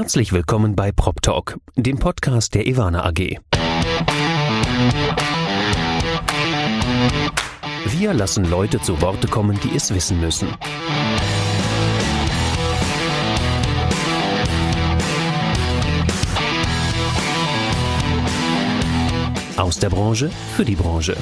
Herzlich willkommen bei PropTalk, dem Podcast der Ewana AG. Wir lassen Leute zu Worte kommen, die es wissen müssen. Aus der Branche für die Branche.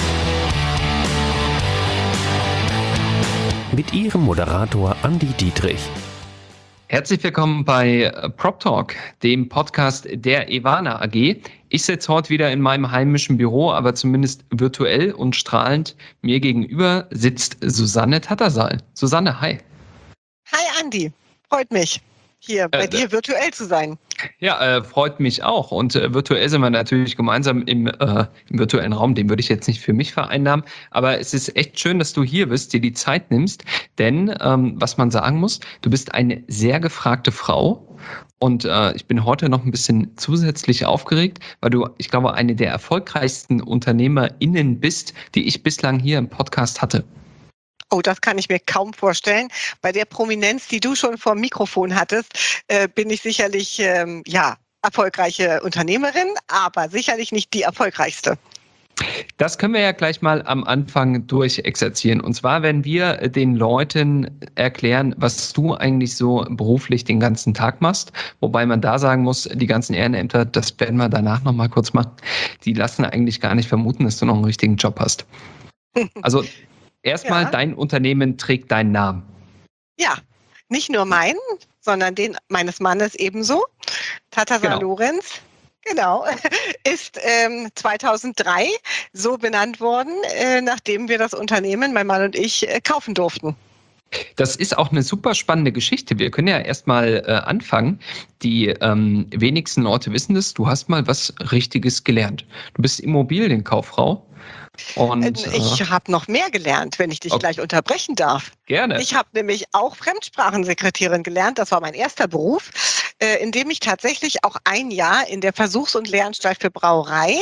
Mit Ihrem Moderator Andi Dietrich. Herzlich willkommen bei PropTalk, dem Podcast der Ewana AG. Ich sitze heute wieder in meinem heimischen Büro, aber zumindest virtuell und strahlend. Mir gegenüber sitzt Susanne Tattersall. Susanne, hi. Hi Andi, freut mich, hier bei dir virtuell zu sein. Ja, freut mich auch. Und virtuell sind wir natürlich gemeinsam im virtuellen Raum. Den würde ich jetzt nicht für mich vereinnahmen. Aber es ist echt schön, dass du hier bist, dir die Zeit nimmst. Denn, was man sagen muss, du bist eine sehr gefragte Frau. Und ich bin heute noch ein bisschen zusätzlich aufgeregt, weil du, ich glaube, eine der erfolgreichsten UnternehmerInnen bist, die ich bislang hier im Podcast hatte. Oh, das kann ich mir kaum vorstellen. Bei der Prominenz, die du schon vor dem Mikrofon hattest, bin ich sicherlich, erfolgreiche Unternehmerin, aber sicherlich nicht die erfolgreichste. Das können wir ja gleich mal am Anfang durchexerzieren. Und zwar, wenn wir den Leuten erklären, was du eigentlich so beruflich den ganzen Tag machst. Wobei man da sagen muss, die ganzen Ehrenämter, das werden wir danach nochmal kurz machen, die lassen eigentlich gar nicht vermuten, dass du noch einen richtigen Job hast. Also erstmal, Dein Unternehmen trägt deinen Namen. Ja, nicht nur meinen, sondern den meines Mannes ebenso. Tattersall Lorenz. Genau, ist 2003 so benannt worden, nachdem wir das Unternehmen, mein Mann und ich, kaufen durften. Das ist auch eine super spannende Geschichte. Wir können ja erstmal anfangen. Die wenigsten Leute wissen das. Du hast mal was Richtiges gelernt. Du bist Immobilienkauffrau. Und, ich habe noch mehr gelernt, wenn ich dich gleich unterbrechen darf. Gerne. Ich habe nämlich auch Fremdsprachensekretärin gelernt. Das war mein erster Beruf, in dem ich tatsächlich auch ein Jahr in der Versuchs- und Lehranstalt für Brauerei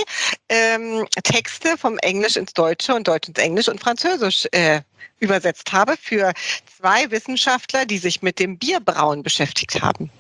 Texte vom Englisch ins Deutsche und Deutsch ins Englisch und Französisch übersetzt habe für 2 Wissenschaftler, die sich mit dem Bierbrauen beschäftigt haben.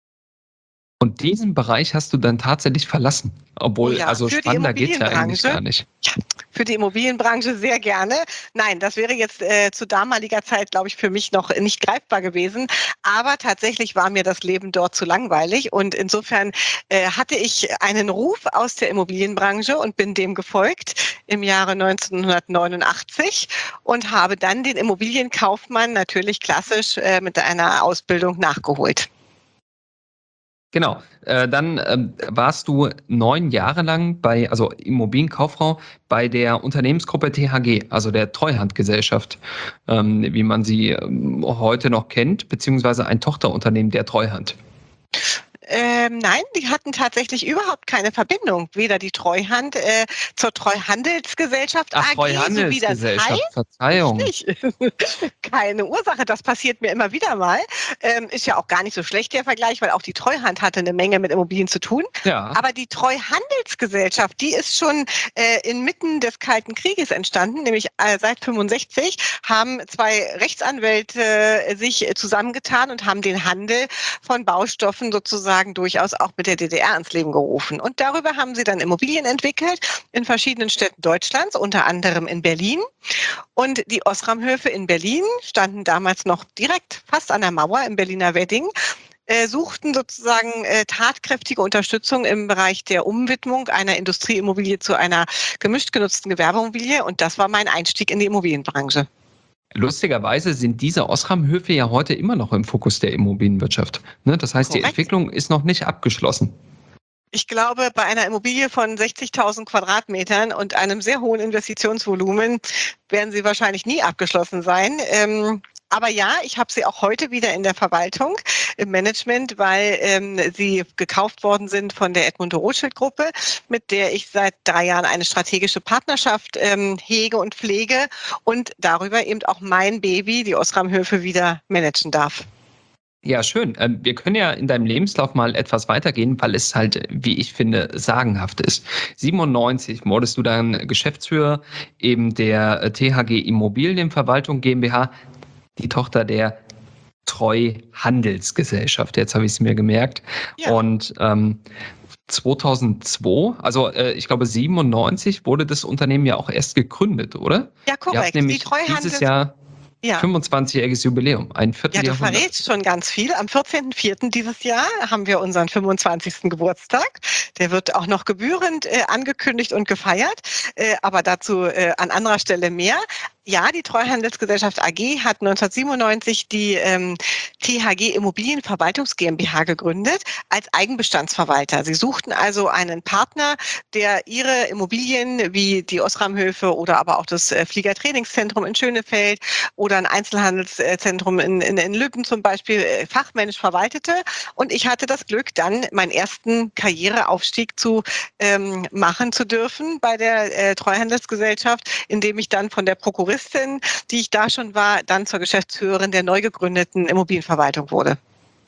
Und diesen Bereich hast du dann tatsächlich verlassen, obwohl, also spannender geht es ja eigentlich gar nicht. Ja, für die Immobilienbranche sehr gerne. Nein, das wäre jetzt zu damaliger Zeit, glaube ich, für mich noch nicht greifbar gewesen. Aber tatsächlich war mir das Leben dort zu langweilig. Und insofern hatte ich einen Ruf aus der Immobilienbranche und bin dem gefolgt im Jahre 1989 und habe dann den Immobilienkaufmann natürlich klassisch mit einer Ausbildung nachgeholt. Genau, dann warst du 9 Jahre lang also Immobilienkauffrau bei der Unternehmensgruppe THG, also der Treuhandgesellschaft, wie man sie heute noch kennt, beziehungsweise ein Tochterunternehmen der Treuhand. Nein, die hatten tatsächlich überhaupt keine Verbindung. Weder die Treuhand zur Treuhandelsgesellschaft AG, so wie das heißt. Verzeihung. Nicht. Keine Ursache, das passiert mir immer wieder mal. Ist ja auch gar nicht so schlecht der Vergleich, weil auch die Treuhand hatte eine Menge mit Immobilien zu tun. Ja. Aber die Treuhandelsgesellschaft, die ist schon inmitten des Kalten Krieges entstanden, nämlich seit 1965 haben 2 Rechtsanwälte sich zusammengetan und haben den Handel von Baustoffen sozusagen durchaus auch mit der DDR ins Leben gerufen. Und darüber haben sie dann Immobilien entwickelt in verschiedenen Städten Deutschlands, unter anderem in Berlin. Und die Osram-Höfe in Berlin standen damals noch direkt fast an der Mauer im Berliner Wedding, suchten sozusagen tatkräftige Unterstützung im Bereich der Umwidmung einer Industrieimmobilie zu einer gemischt genutzten Gewerbeimmobilie. Und das war mein Einstieg in die Immobilienbranche. Lustigerweise sind diese Osram-Höfe ja heute immer noch im Fokus der Immobilienwirtschaft. Ne? Das heißt, Korrekt. Die Entwicklung ist noch nicht abgeschlossen. Ich glaube, bei einer Immobilie von 60.000 Quadratmetern und einem sehr hohen Investitionsvolumen werden sie wahrscheinlich nie abgeschlossen sein. Aber ja, ich habe sie auch heute wieder in der Verwaltung, im Management, weil sie gekauft worden sind von der Edmund-de-Rothschild-Gruppe, mit der ich seit 3 Jahren eine strategische Partnerschaft hege und pflege und darüber eben auch mein Baby, die Osram-Höfe, wieder managen darf. Ja, schön. Wir können ja in deinem Lebenslauf mal etwas weitergehen, weil es halt, wie ich finde, sagenhaft ist. 97 wurdest du dann Geschäftsführer eben der THG Immobilienverwaltung GmbH, die Tochter der Treuhandelsgesellschaft. Jetzt habe ich es mir gemerkt. Ja. Und 2002, also ich glaube 97 wurde das Unternehmen ja auch erst gegründet, oder? Ja, Ihr habt korrekt. nämlich dieses Jahr Ja. 25-jähriges Jubiläum, ein Ja, du Vierteljahrhundert. verrätst schon ganz viel. Am 14.04. dieses Jahr haben wir unseren 25. Geburtstag. Der wird auch noch gebührend angekündigt und gefeiert, aber dazu an anderer Stelle mehr. Ja, die Treuhandelsgesellschaft AG hat 1997 die THG Immobilienverwaltungs GmbH gegründet als Eigenbestandsverwalter. Sie suchten also einen Partner, der ihre Immobilien wie die Osram-Höfe oder aber auch das Fliegertrainingszentrum in Schönefeld oder ein Einzelhandelszentrum in Lübben zum Beispiel fachmännisch verwaltete. Und ich hatte das Glück, dann meinen ersten Karriereaufstieg machen zu dürfen bei der Treuhandelsgesellschaft, indem ich dann von der Prokuristin, die ich da schon war, dann zur Geschäftsführerin der neu gegründeten Immobilienverwaltung wurde.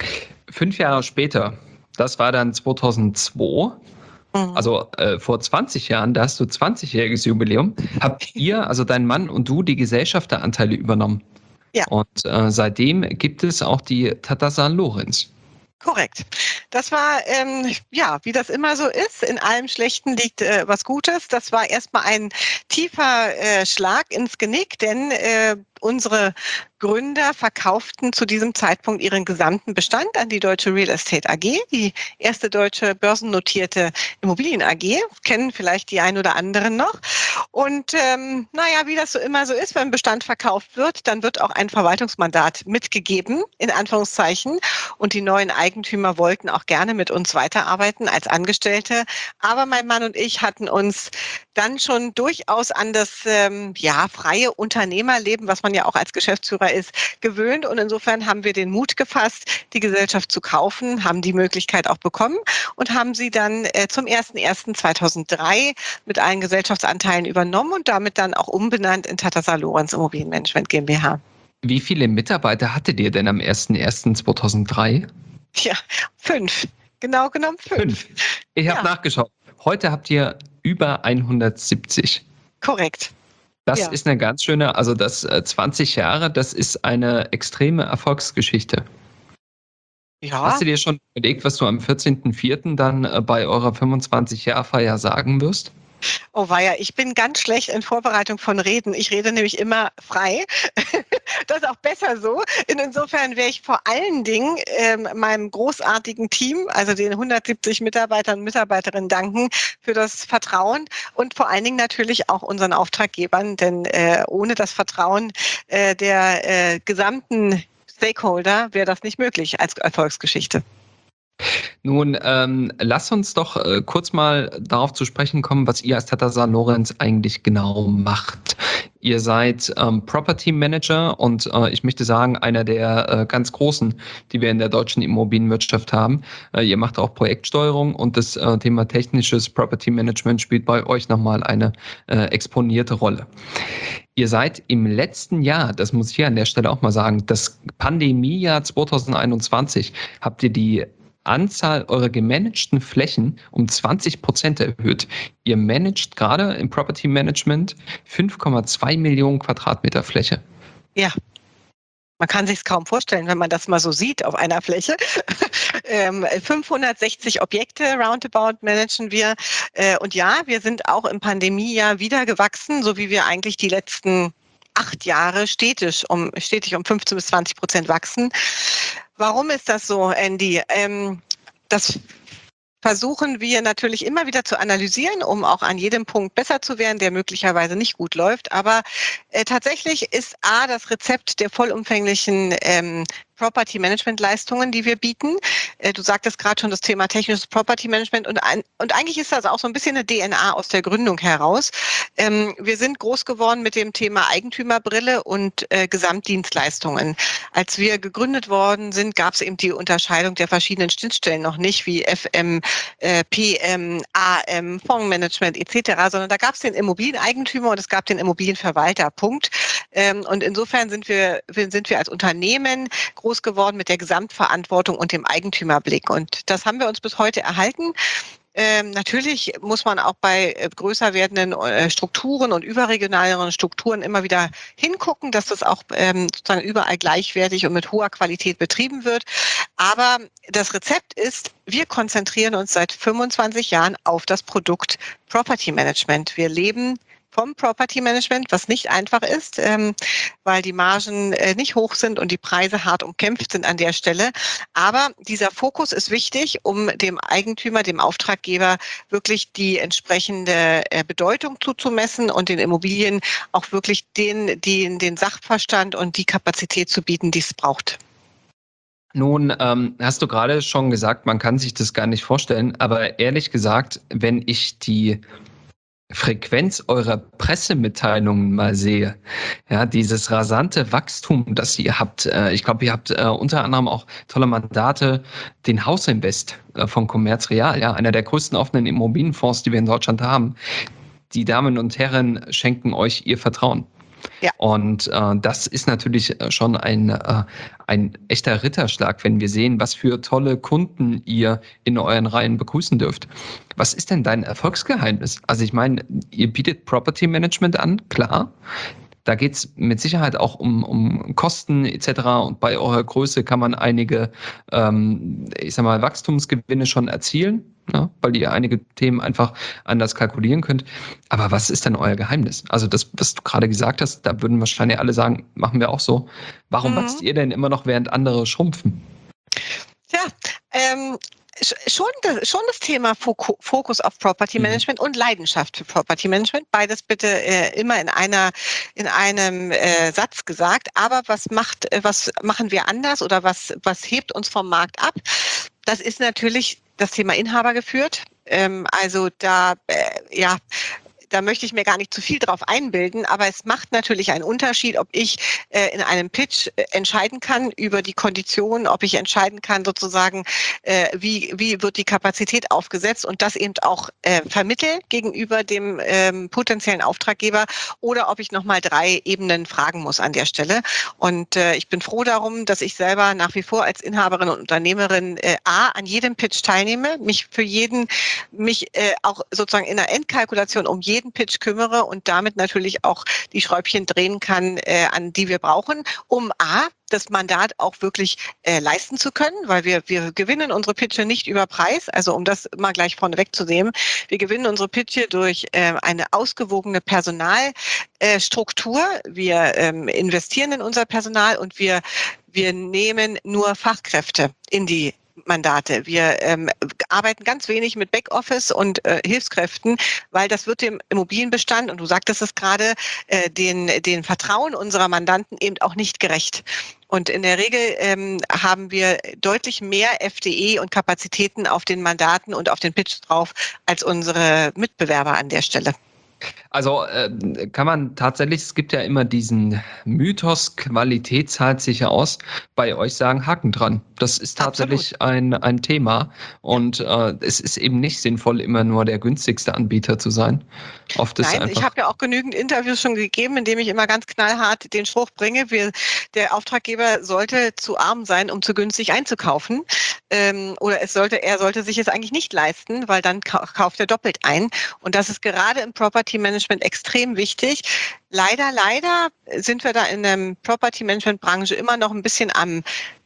5 Jahre später, das war dann 2002, also vor 20 Jahren, da hast du 20-jähriges Jubiläum, habt ihr, also dein Mann und du, die Gesellschafteranteile übernommen. Ja. Und seitdem gibt es auch die Tata Lorenz. Korrekt. Das war, ja, wie das immer so ist, in allem Schlechten liegt was Gutes. Das war erstmal ein tiefer Schlag ins Genick, denn unsere Gründer verkauften zu diesem Zeitpunkt ihren gesamten Bestand an die Deutsche Real Estate AG, die erste deutsche börsennotierte Immobilien AG. Kennen vielleicht die ein oder anderen noch. Und naja, wie das so immer so ist, wenn Bestand verkauft wird, dann wird auch ein Verwaltungsmandat mitgegeben, in Anführungszeichen. Und die neuen Eigentümer wollten auch gerne mit uns weiterarbeiten als Angestellte. Aber mein Mann und ich hatten uns dann schon durchaus an das freie Unternehmerleben, was man ja auch als Geschäftsführer ist, gewöhnt. Und insofern haben wir den Mut gefasst, die Gesellschaft zu kaufen, haben die Möglichkeit auch bekommen und haben sie dann zum 01.01.2003 mit allen Gesellschaftsanteilen übernommen und damit dann auch umbenannt in Tata Lorenz Immobilienmanagement GmbH. Wie viele Mitarbeiter hattet ihr denn am 01.01.2003? Ja, 5. Genau genommen 5. Ich habe nachgeschaut. Heute habt ihr über 170. Korrekt. Das ist eine ganz schöne, also das 20 Jahre, das ist eine extreme Erfolgsgeschichte. Ja. Hast du dir schon überlegt, was du am 14.04. dann bei eurer 25-Jahr-Feier sagen wirst? Oh weia, ich bin ganz schlecht in Vorbereitung von Reden. Ich rede nämlich immer frei. Das ist auch besser so. Insofern werde ich vor allen Dingen meinem großartigen Team, also den 170 Mitarbeitern und Mitarbeiterinnen danken für das Vertrauen und vor allen Dingen natürlich auch unseren Auftraggebern, denn ohne das Vertrauen der gesamten Stakeholder wäre das nicht möglich als Erfolgsgeschichte. Nun, lass uns doch kurz mal darauf zu sprechen kommen, was ihr als Tata Lorenz eigentlich genau macht. Ihr seid Property Manager und ich möchte sagen, einer der ganz großen, die wir in der deutschen Immobilienwirtschaft haben. Ihr macht auch Projektsteuerung und das Thema technisches Property Management spielt bei euch nochmal eine exponierte Rolle. Ihr seid im letzten Jahr, das muss ich hier an der Stelle auch mal sagen, das Pandemiejahr 2021, habt ihr die Anzahl eurer gemanagten Flächen um 20% erhöht. Ihr managt gerade im Property Management 5,2 Millionen Quadratmeter Fläche. Ja. Man kann sich es kaum vorstellen, wenn man das mal so sieht auf einer Fläche. 560 Objekte roundabout managen wir. Und ja, wir sind auch im Pandemiejahr wieder gewachsen, so wie wir eigentlich die letzten 8 Jahre stetig um 15-20% wachsen. Warum ist das so, Andy? Das versuchen wir natürlich immer wieder zu analysieren, um auch an jedem Punkt besser zu werden, der möglicherweise nicht gut läuft. Aber tatsächlich ist das Rezept der vollumfänglichen Property Management Leistungen, die wir bieten. Du sagtest gerade schon das Thema technisches Property Management und eigentlich ist das auch so ein bisschen eine DNA aus der Gründung heraus. Wir sind groß geworden mit dem Thema Eigentümerbrille und Gesamtdienstleistungen. Als wir gegründet worden sind, gab es eben die Unterscheidung der verschiedenen Schnittstellen noch nicht, wie FM, PM, AM, Fondsmanagement etc., sondern da gab es den Immobilieneigentümer und es gab den Immobilienverwalter. Punkt. Und insofern sind wir als Unternehmen groß geworden mit der Gesamtverantwortung und dem Eigentümerblick. Und das haben wir uns bis heute erhalten. Natürlich muss man auch bei größer werdenden Strukturen und überregionaleren Strukturen immer wieder hingucken, dass das auch sozusagen überall gleichwertig und mit hoher Qualität betrieben wird. Aber das Rezept ist, wir konzentrieren uns seit 25 Jahren auf das Produkt Property Management. Wir leben vom Property Management, was nicht einfach ist, weil die Margen nicht hoch sind und die Preise hart umkämpft sind an der Stelle. Aber dieser Fokus ist wichtig, um dem Eigentümer, dem Auftraggeber wirklich die entsprechende Bedeutung zuzumessen und den Immobilien auch wirklich den Sachverstand und die Kapazität zu bieten, die es braucht. Nun, hast du gerade schon gesagt, man kann sich das gar nicht vorstellen, aber ehrlich gesagt, wenn ich die Frequenz eurer Pressemitteilungen mal sehe, ja, dieses rasante Wachstum, das ihr habt, ich glaube, ihr habt unter anderem auch tolle Mandate, den Hausinvest von Commerz Real, ja, einer der größten offenen Immobilienfonds, die wir in Deutschland haben. Die Damen und Herren schenken euch ihr Vertrauen. Ja. Und das ist natürlich schon ein echter Ritterschlag, wenn wir sehen, was für tolle Kunden ihr in euren Reihen begrüßen dürft. Was ist denn dein Erfolgsgeheimnis? Also ich meine, ihr bietet Property Management an, klar. Da geht es mit Sicherheit auch um Kosten etc. Und bei eurer Größe kann man einige, ich sag mal, Wachstumsgewinne schon erzielen, ne? Weil ihr einige Themen einfach anders kalkulieren könnt. Aber was ist denn euer Geheimnis? Also das, was du gerade gesagt hast, da würden wahrscheinlich alle sagen, machen wir auch so. Warum wächst ihr denn immer noch, während andere schrumpfen? Ja, schon das Thema Fokus auf Property Management und Leidenschaft für Property Management. Beides bitte immer in einem Satz gesagt. Aber was machen wir anders oder was hebt uns vom Markt ab? Das ist natürlich das Thema Inhaber geführt. Also da möchte ich mir gar nicht zu viel drauf einbilden, aber es macht natürlich einen Unterschied, ob ich in einem Pitch entscheiden kann über die Konditionen, ob ich entscheiden kann sozusagen, wie wird die Kapazität aufgesetzt und das eben auch vermitteln gegenüber dem potenziellen Auftraggeber oder ob ich nochmal 3 Ebenen fragen muss an der Stelle. Und ich bin froh darum, dass ich selber nach wie vor als Inhaberin und Unternehmerin an jedem Pitch teilnehme, mich auch sozusagen in der Endkalkulation um jeden Pitch kümmere und damit natürlich auch die Schräubchen drehen kann, an die wir brauchen, um das Mandat auch wirklich leisten zu können, weil wir gewinnen unsere Pitche nicht über Preis, also um das mal gleich vorneweg zu nehmen. Wir gewinnen unsere Pitche durch eine ausgewogene Personalstruktur. Wir investieren in unser Personal und wir nehmen nur Fachkräfte in die Mandate. Wir arbeiten ganz wenig mit Backoffice und Hilfskräften, weil das wird dem Immobilienbestand, und du sagtest es gerade, den Vertrauen unserer Mandanten eben auch nicht gerecht. Und in der Regel haben wir deutlich mehr FDE und Kapazitäten auf den Mandaten und auf den Pitch drauf als unsere Mitbewerber an der Stelle. Also kann man tatsächlich, es gibt ja immer diesen Mythos, Qualität zahlt sich aus, bei euch sagen Haken dran. Das ist tatsächlich ein Thema und es ist eben nicht sinnvoll, immer nur der günstigste Anbieter zu sein. Oft ist Nein, ich habe ja auch genügend Interviews schon gegeben, in dem ich immer ganz knallhart den Spruch bringe, der Auftraggeber sollte zu arm sein, um zu günstig einzukaufen. Oder er sollte sich es eigentlich nicht leisten, weil dann kauft er doppelt ein. Und das ist gerade im Property Management extrem wichtig. Leider sind wir da in der Property Management Branche immer noch ein bisschen am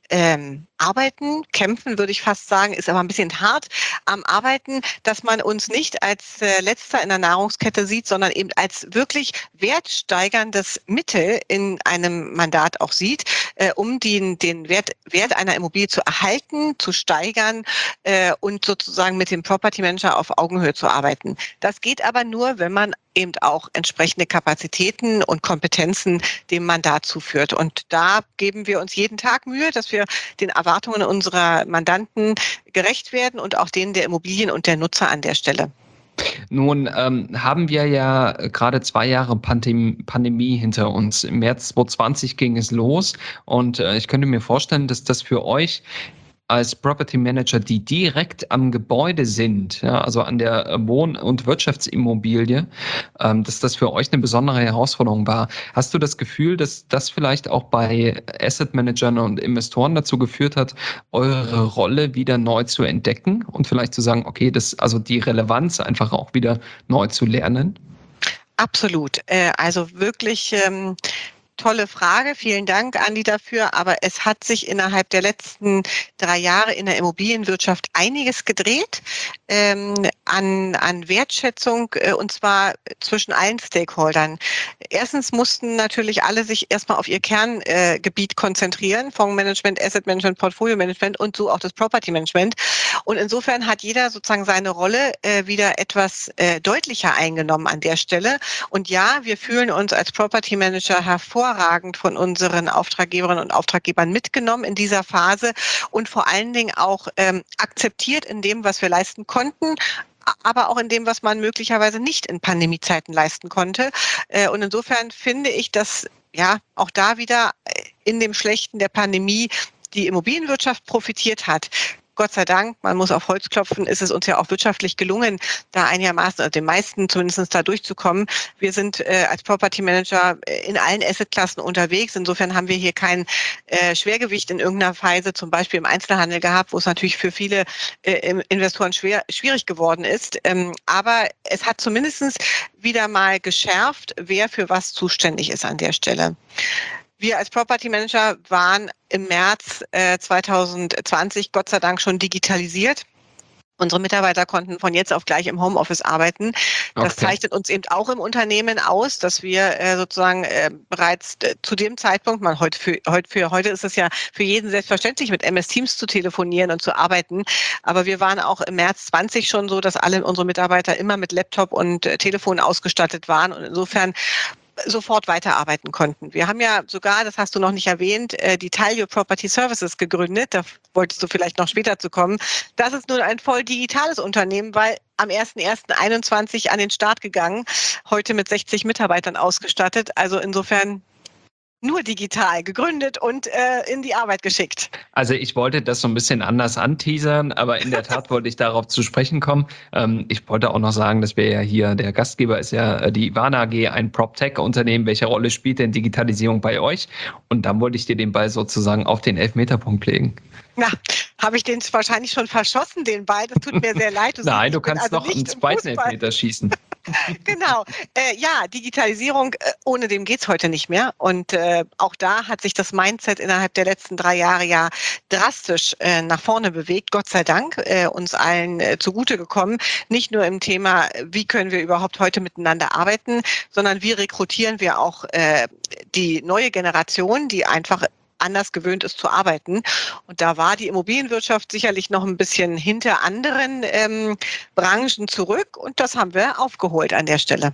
Arbeiten, kämpfen würde ich fast sagen, ist aber ein bisschen hart am Arbeiten, dass man uns nicht als Letzter in der Nahrungskette sieht, sondern eben als wirklich wertsteigerndes Mittel in einem Mandat auch sieht, um den Wert einer Immobilie zu erhalten, zu steigern und sozusagen mit dem Property Manager auf Augenhöhe zu arbeiten. Das geht aber nur, wenn man eben auch entsprechende Kapazitäten und Kompetenzen dem Mandat zuführt. Und da geben wir uns jeden Tag Mühe, dass wir den Erwartungen unserer Mandanten gerecht werden und auch denen der Immobilien und der Nutzer an der Stelle. Nun haben wir ja gerade 2 Jahre Pandemie hinter uns. Im März 2020 ging es los und ich könnte mir vorstellen, dass das für euch als Property Manager, die direkt am Gebäude sind, ja, also an der Wohn- und Wirtschaftsimmobilie, dass das für euch eine besondere Herausforderung war. Hast du das Gefühl, dass das vielleicht auch bei Asset Managern und Investoren dazu geführt hat, eure Rolle wieder neu zu entdecken und vielleicht zu sagen, okay, also die Relevanz einfach auch wieder neu zu lernen? Absolut. Also wirklich tolle Frage. Vielen Dank, Andi, dafür. Aber es hat sich innerhalb der letzten 3 Jahre in der Immobilienwirtschaft einiges gedreht an Wertschätzung und zwar zwischen allen Stakeholdern. Erstens mussten natürlich alle sich erstmal auf ihr Kerngebiet konzentrieren, Fondsmanagement, Asset Management, Portfolio Management und so auch das Property Management. Und insofern hat jeder sozusagen seine Rolle wieder etwas deutlicher eingenommen an der Stelle. Und ja, wir fühlen uns als Property Manager hervorragend von unseren Auftraggeberinnen und Auftraggebern mitgenommen in dieser Phase und vor allen Dingen auch akzeptiert in dem, was wir leisten konnten, aber auch in dem, was man möglicherweise nicht in Pandemiezeiten leisten konnte. Und insofern finde ich, dass ja auch da wieder in dem Schlechten der Pandemie die Immobilienwirtschaft profitiert hat. Gott sei Dank, man muss auf Holz klopfen, ist es uns ja auch wirtschaftlich gelungen, da einigermaßen, also den meisten zumindest da durchzukommen. Wir sind als Property Manager in allen Assetklassen unterwegs. Insofern haben wir hier kein Schwergewicht in irgendeiner Weise, zum Beispiel im Einzelhandel gehabt, wo es natürlich für viele Investoren schwierig geworden ist. Aber es hat zumindest wieder mal geschärft, wer für was zuständig ist an der Stelle. Wir als Property Manager waren im März 2020 Gott sei Dank schon digitalisiert. Unsere Mitarbeiter konnten von jetzt auf gleich im Homeoffice arbeiten. Das zeichnet uns eben auch im Unternehmen aus, dass wir sozusagen bereits zu dem Zeitpunkt, heute ist es ja für jeden selbstverständlich, mit MS Teams zu telefonieren und zu arbeiten. Aber wir waren auch im März 20 schon so, dass alle unsere Mitarbeiter immer mit Laptop und Telefon ausgestattet waren. Und insofern sofort weiterarbeiten konnten. Wir haben ja sogar, das hast du noch nicht erwähnt, die Talio Property Services gegründet. Da wolltest du vielleicht noch später zu kommen. Das ist nun ein voll digitales Unternehmen, weil am 01.01.21 an den Start gegangen, heute mit 60 Mitarbeitern ausgestattet. Also insofern nur digital gegründet und in die Arbeit geschickt. Also ich wollte das so ein bisschen anders anteasern, aber in der Tat wollte ich darauf zu sprechen kommen. Ich wollte auch noch sagen, dass wir ja hier, der Gastgeber ist ja die Ivana AG, ein PropTech-Unternehmen. Welche Rolle spielt denn Digitalisierung bei euch? Und dann wollte ich dir den Ball sozusagen auf den Elfmeterpunkt legen. Na, habe ich den wahrscheinlich schon verschossen, den Ball. Das tut mir sehr leid. Nein, du kannst also noch einen zweiten Elfmeter schießen. Genau. Ja, Digitalisierung, ohne dem geht's heute nicht mehr. Und auch da hat sich das Mindset innerhalb der letzten 3 Jahre ja drastisch nach vorne bewegt. Gott sei Dank uns allen zugute gekommen. Nicht nur im Thema, wie können wir überhaupt heute miteinander arbeiten, sondern wie rekrutieren wir auch die neue Generation, die einfach anders gewöhnt ist zu arbeiten. Und da war die Immobilienwirtschaft sicherlich noch ein bisschen hinter anderen Branchen zurück und das haben wir aufgeholt an der Stelle.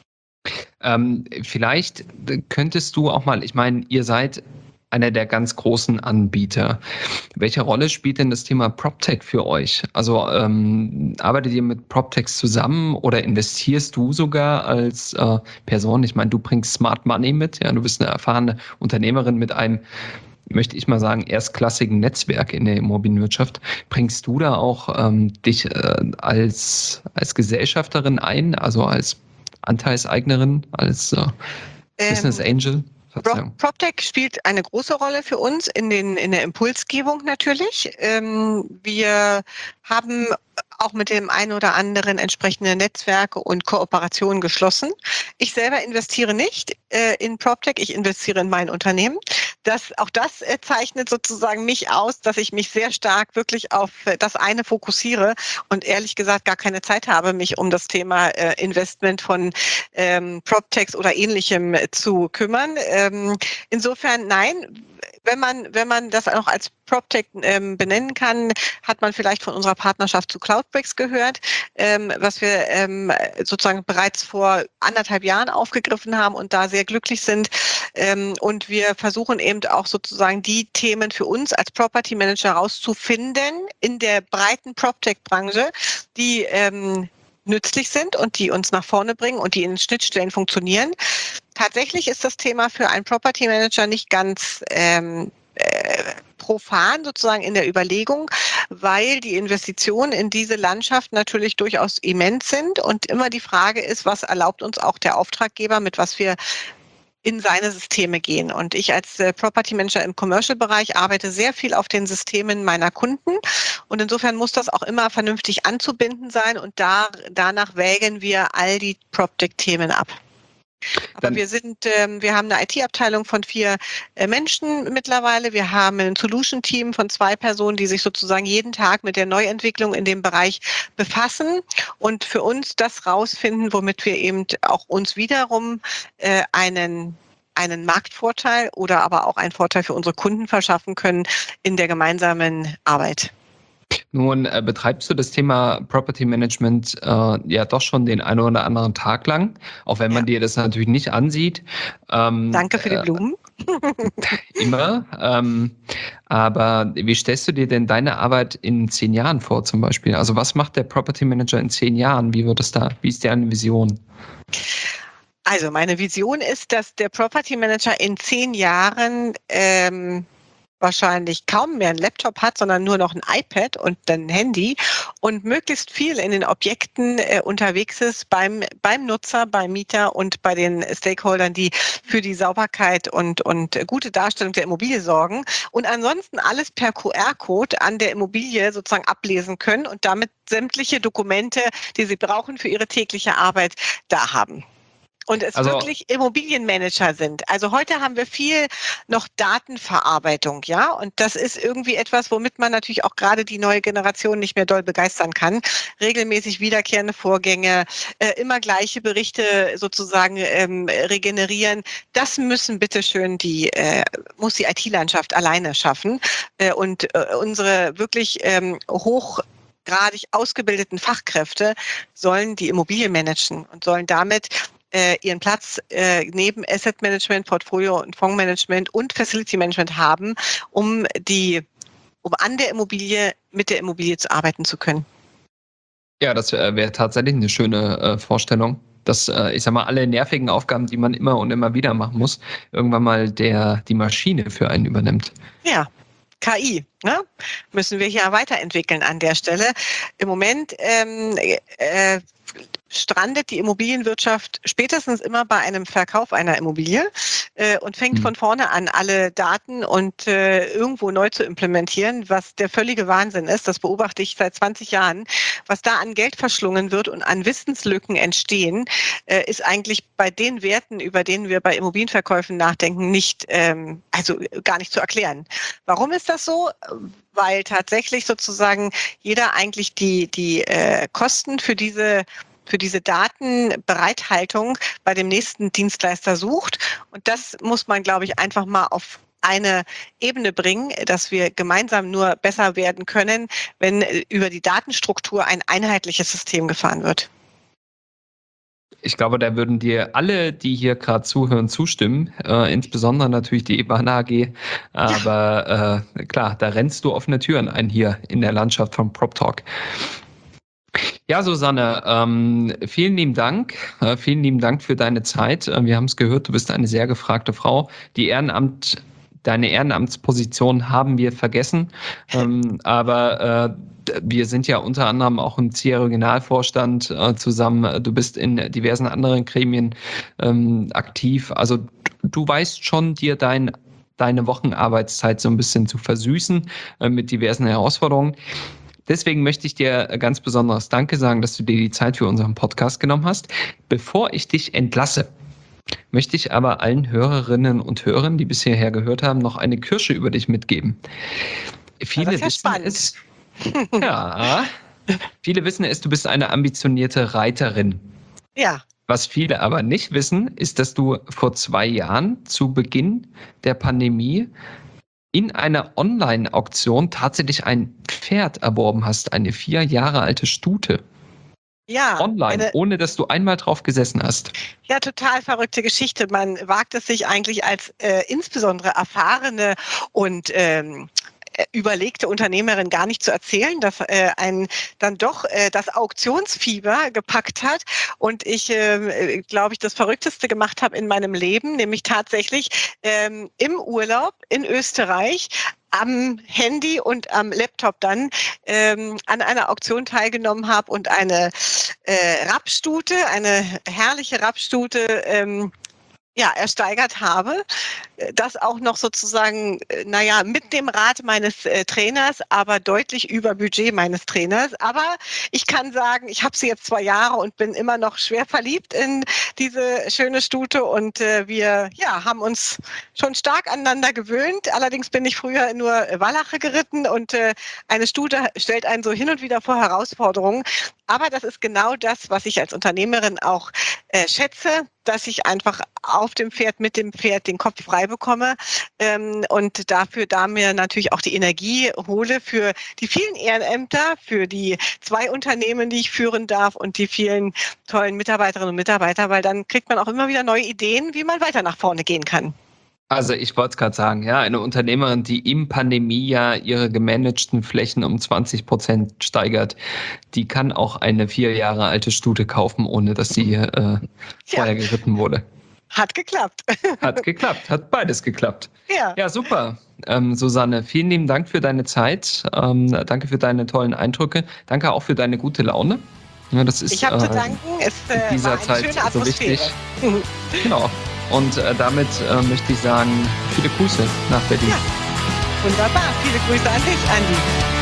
Vielleicht könntest du auch mal, ich meine, ihr seid einer der ganz großen Anbieter. Welche Rolle spielt denn das Thema PropTech für euch? Also arbeitet ihr mit PropTechs zusammen oder investierst du sogar als Person? Ich meine, du bringst Smart Money mit, ja, du bist eine erfahrene Unternehmerin mit einem, möchte ich mal sagen, erstklassigen Netzwerk in der Immobilienwirtschaft. Bringst du da auch dich als Gesellschafterin ein, also als Anteilseignerin, als Business Angel? PropTech spielt eine große Rolle für uns in der Impulsgebung natürlich. Wir haben auch mit dem einen oder anderen entsprechende Netzwerke und Kooperationen geschlossen. Ich selber investiere nicht in PropTech, ich investiere in mein Unternehmen. Auch das zeichnet sozusagen mich aus, dass ich mich sehr stark wirklich auf das eine fokussiere und ehrlich gesagt gar keine Zeit habe, mich um das Thema Investment von PropTechs oder Ähnlichem zu kümmern. Insofern nein. Wenn man das auch als PropTech benennen kann, hat man vielleicht von unserer Partnerschaft zu Cloudbricks gehört, was wir sozusagen bereits vor 1,5 Jahren aufgegriffen haben und da sehr glücklich sind. Und wir versuchen eben auch sozusagen die Themen für uns als Property Manager rauszufinden in der breiten PropTech-Branche, die nützlich sind und die uns nach vorne bringen und die in Schnittstellen funktionieren. Tatsächlich ist das Thema für einen Property Manager nicht ganz profan sozusagen in der Überlegung, weil die Investitionen in diese Landschaft natürlich durchaus immens sind und immer die Frage ist, was erlaubt uns auch der Auftraggeber, mit was wir in seine Systeme gehen. Und ich als Property Manager im Commercial-Bereich arbeite sehr viel auf den Systemen meiner Kunden. Und insofern muss das auch immer vernünftig anzubinden sein. Und danach wägen wir all die PropTech-Themen ab. Aber wir haben eine IT-Abteilung von 4 Menschen mittlerweile. Wir haben ein Solution-Team von 2 Personen, die sich sozusagen jeden Tag mit der Neuentwicklung in dem Bereich befassen und für uns das rausfinden, womit wir eben auch uns wiederum einen Marktvorteil oder aber auch einen Vorteil für unsere Kunden verschaffen können in der gemeinsamen Arbeit. Nun betreibst du das Thema Property Management ja doch schon den einen oder anderen Tag lang, auch wenn man dir das natürlich nicht ansieht. Danke für die Blumen. Immer. Aber wie stellst du dir denn deine Arbeit in 10 Jahren vor zum Beispiel? Also was macht der Property Manager in 10 Jahren? Wie ist deine Vision? Also meine Vision ist, dass der Property Manager in 10 Jahren wahrscheinlich kaum mehr einen Laptop hat, sondern nur noch ein iPad und ein Handy und möglichst viel in den Objekten unterwegs ist beim Nutzer, beim Mieter und bei den Stakeholdern, die für die Sauberkeit und gute Darstellung der Immobilie sorgen und ansonsten alles per QR-Code an der Immobilie sozusagen ablesen können und damit sämtliche Dokumente, die sie brauchen für ihre tägliche Arbeit, da haben. Und es wirklich Immobilienmanager sind. Also heute haben wir viel noch Datenverarbeitung, ja. Und das ist irgendwie etwas, womit man natürlich auch gerade die neue Generation nicht mehr doll begeistern kann. Regelmäßig wiederkehrende Vorgänge, immer gleiche Berichte sozusagen regenerieren. Das müssen bitteschön muss die IT-Landschaft alleine schaffen. Und unsere wirklich hochgradig ausgebildeten Fachkräfte sollen die Immobilien managen und sollen damit ihren Platz neben Asset Management, Portfolio- und Fondsmanagement und Facility Management haben, um an der Immobilie, mit der Immobilie zu arbeiten zu können. Ja, das wäre tatsächlich eine schöne Vorstellung, dass, ich sag mal, alle nervigen Aufgaben, die man immer und immer wieder machen muss, irgendwann mal die Maschine für einen übernimmt. Ja. KI, ne? Müssen wir hier weiterentwickeln an der Stelle. Im Moment strandet die Immobilienwirtschaft spätestens immer bei einem Verkauf einer Immobilie und fängt von vorne an, alle Daten und irgendwo neu zu implementieren, was der völlige Wahnsinn ist. Das beobachte ich seit 20 Jahren. Was da an Geld verschlungen wird und an Wissenslücken entstehen, ist eigentlich bei den Werten, über denen wir bei Immobilienverkäufen nachdenken, also gar nicht zu erklären. Warum ist das so? Weil tatsächlich sozusagen jeder eigentlich die Kosten für diese Datenbereithaltung bei dem nächsten Dienstleister sucht. Und das muss man, glaube ich, einfach mal auf eine Ebene bringen, dass wir gemeinsam nur besser werden können, wenn über die Datenstruktur ein einheitliches System gefahren wird. Ich glaube, da würden dir alle, die hier gerade zuhören, zustimmen. Insbesondere natürlich die Ivana AG. Aber klar, da rennst du offene Türen ein hier in der Landschaft von PropTalk. Ja, Susanne, vielen lieben Dank. Vielen lieben Dank für deine Zeit. Wir haben es gehört, du bist eine sehr gefragte Frau. Deine Ehrenamtsposition haben wir vergessen. Aber wir sind ja unter anderem auch im CIA-Regionalvorstand zusammen. Du bist in diversen anderen Gremien aktiv. Also du weißt schon, dir deine Wochenarbeitszeit so ein bisschen zu versüßen mit diversen Herausforderungen. Deswegen möchte ich dir ganz besonderes Danke sagen, dass du dir die Zeit für unseren Podcast genommen hast. Bevor ich dich entlasse, möchte ich aber allen Hörerinnen und Hörern, die bis hierher gehört haben, noch eine Kirsche über dich mitgeben. Viele wissen es, du bist eine ambitionierte Reiterin. Ja. Was viele aber nicht wissen, ist, dass du vor 2 Jahren zu Beginn der Pandemie in einer Online-Auktion tatsächlich ein Pferd erworben hast, eine 4 Jahre alte Stute. Ja. Online, ohne dass du einmal drauf gesessen hast. Ja, total verrückte Geschichte. Man wagt es sich eigentlich als insbesondere erfahrene und überlegte Unternehmerin gar nicht zu erzählen, dass dann doch das Auktionsfieber gepackt hat und ich, glaube ich, das Verrückteste gemacht habe in meinem Leben, nämlich tatsächlich im Urlaub in Österreich am Handy und am Laptop dann an einer Auktion teilgenommen habe und eine Rapsstute, eine herrliche Rapsstute, ersteigert habe. Das auch noch sozusagen, mit dem Rat meines Trainers, aber deutlich über Budget meines Trainers. Aber ich kann sagen, ich habe sie jetzt 2 Jahre und bin immer noch schwer verliebt in diese schöne Stute und wir haben uns schon stark aneinander gewöhnt. Allerdings bin ich früher nur Wallache geritten und eine Stute stellt einen so hin und wieder vor Herausforderungen. Aber das ist genau das, was ich als Unternehmerin auch schätze, dass ich einfach auf dem Pferd, mit dem Pferd den Kopf frei bekomme und da mir natürlich auch die Energie hole für die vielen Ehrenämter, für die 2 Unternehmen, die ich führen darf und die vielen tollen Mitarbeiterinnen und Mitarbeiter, weil dann kriegt man auch immer wieder neue Ideen, wie man weiter nach vorne gehen kann. Also ich wollte es gerade sagen, ja, eine Unternehmerin, die im Pandemiejahr ihre gemanagten Flächen um 20% steigert, die kann auch eine 4 Jahre alte Stute kaufen, ohne dass sie vorher geritten wurde. Hat geklappt. Hat geklappt, hat beides geklappt. Ja, Super. Susanne, vielen lieben Dank für deine Zeit. Danke für deine tollen Eindrücke. Danke auch für deine gute Laune. Ja, das ist ich habe zu danken. Es in dieser war eine Zeit schöne so wichtig. Atmosphäre. Genau. Und damit möchte ich sagen, viele Grüße nach Berlin. Ja, wunderbar. Viele Grüße an dich, Andi.